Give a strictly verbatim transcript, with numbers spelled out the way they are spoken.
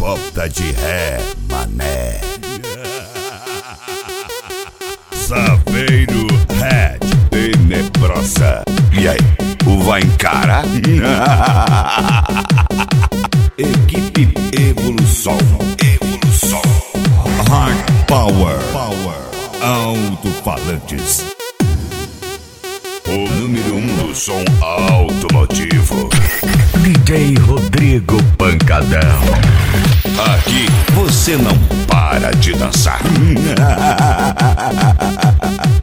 volta de ré, mané. Saveiro Red Tenebrosa. E aí, o vai encarar? Equipe Evolução. Evolução. Hard Power. Power. Alto-falantes. O número um do som automotivo. D J Rodrigo Pancadão. Aqui você não para de dançar.